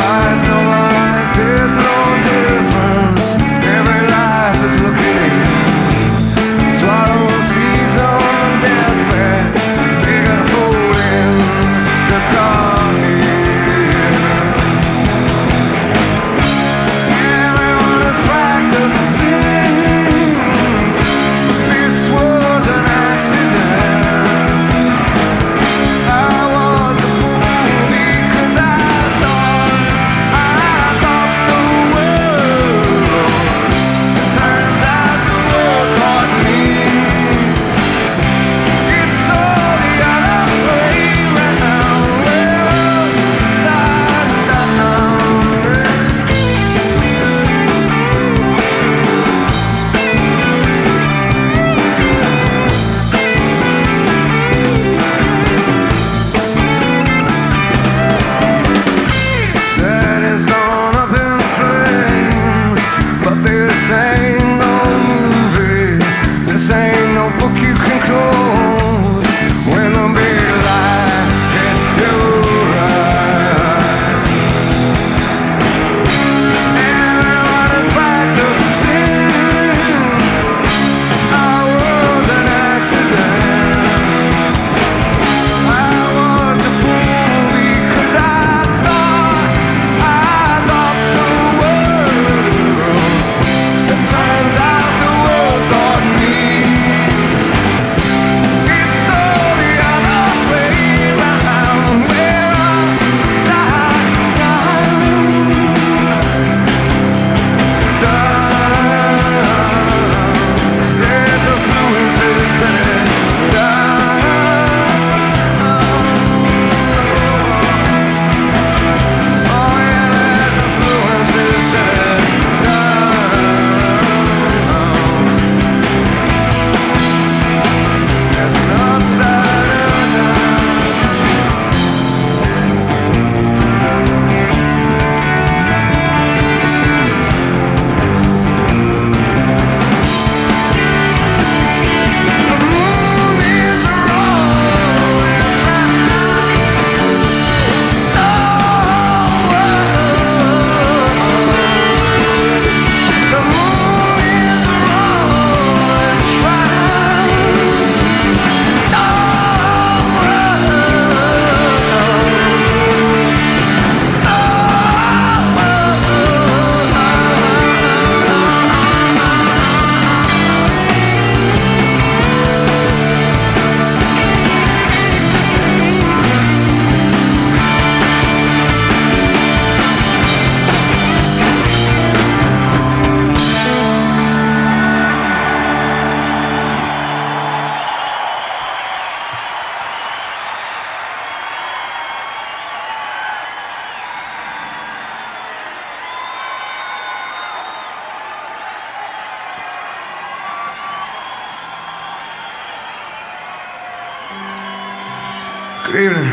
Good evening.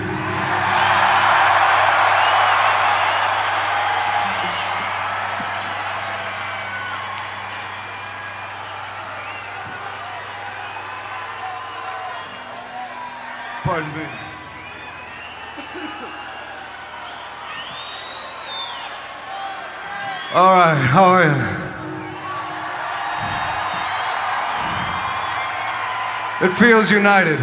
Pardon me. All right, how are you? It feels united.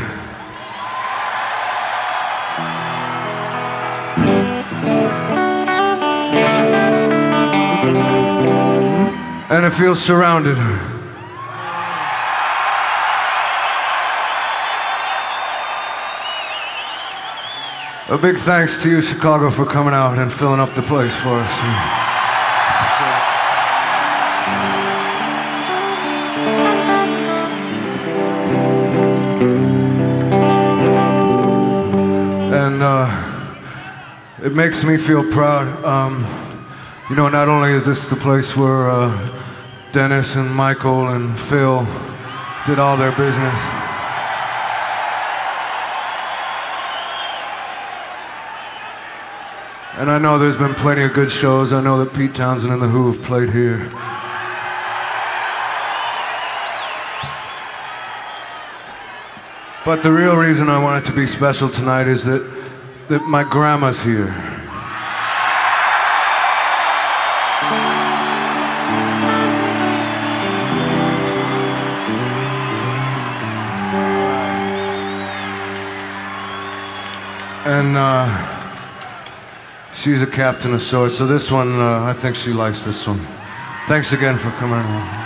And it feels surrounded. A big thanks to you, Chicago, for coming out and filling up the place for us. And it makes me feel proud. You know, not only is this the place where Dennis and Michael and Phil did all their business, and I know there's been plenty of good shows. I know that Pete Townsend and The Who have played here. But the real reason I want it to be special tonight is that my grandma's here. and she's a captain of sorts. So this one, I think she likes this one. Thanks again for coming.